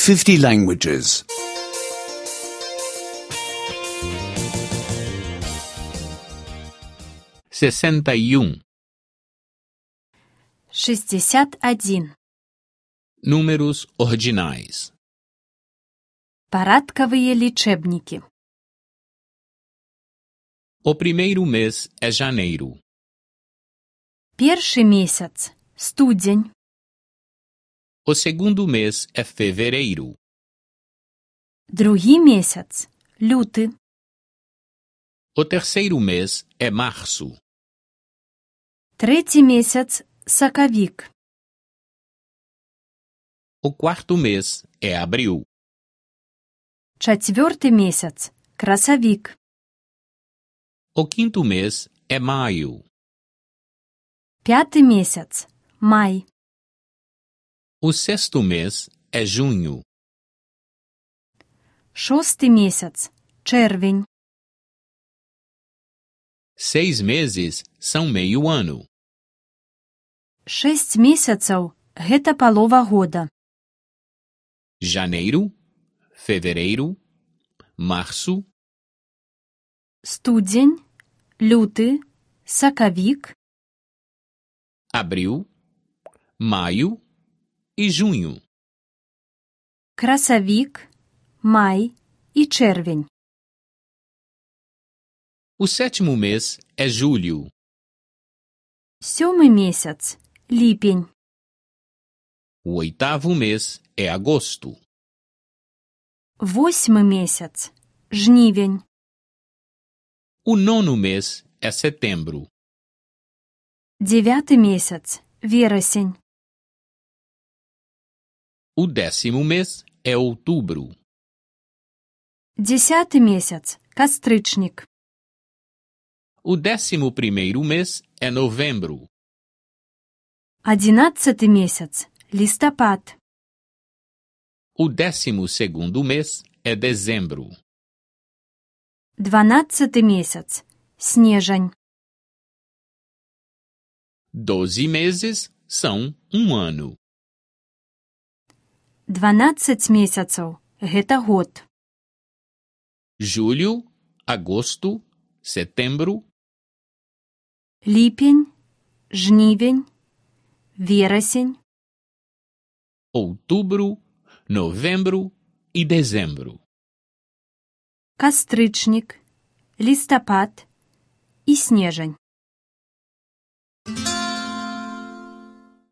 50 languages. 61. 61. Números ordinais. Парадковые лічебники. O primeiro mês é janeiro. Перший місяць – студень. O segundo mês é fevereiro. Другий місяць – лютий. O terceiro mês é março. Третій місяць – сакавік. O quarto mês é abril. Четвертий місяць – красавік. O quinto mês é maio. П'ятий місяць – май. O sexto mês é junho. Шостий місяць – червень. 6 meses são meio ano. 6 місяцаў – гэта палова года. Janeiro, fevereiro, março, Студень, лютий, сакавік. abril, maio e junho. Красавік, май і червень. O sétimo mês é julho. Сьомий місяць – ліпень. O oitavo mês é agosto. Восьмий місяць – жнівень. O nono mês é setembro. Дев'ятий місяць – вересень. O 10º mês é outubro. Десятий місяць – кастричник. O 11º mês é novembro. Одинадцятий місяць – листопад. O 12º mês é dezembro. Дванадцятий місяць – снежень. 12 meses são um ano. 12 місяцаў – гэта год. Julho, agosto, setembro, Ліпень, жнівень, вересень. outubro, novembro e dezembro. Кастричник, листопад і снежень.